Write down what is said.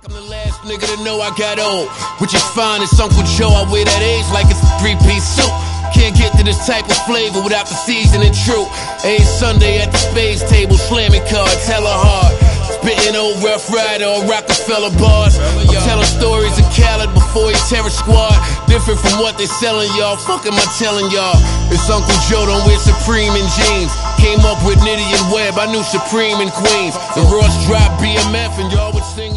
I'm the last nigga to know I got old, which is fine. It's Uncle Joe. I wear that age like it's a three-piece suit. Can't get to this type of flavor without the seasoning true. Every Sunday at the spades table, slamming cards, hella hard. Spitting old Rough Rider or Rockefeller bars. I'm telling stories of Khaled before he Terror Squad. Different from what they selling y'all. Fuck am I telling y'all? It's Uncle Joe, don't wear Supreme in jeans. Came up with Nitty and Webb, I knew Supreme in Queens. The Ross dropped BMF and y'all would sing.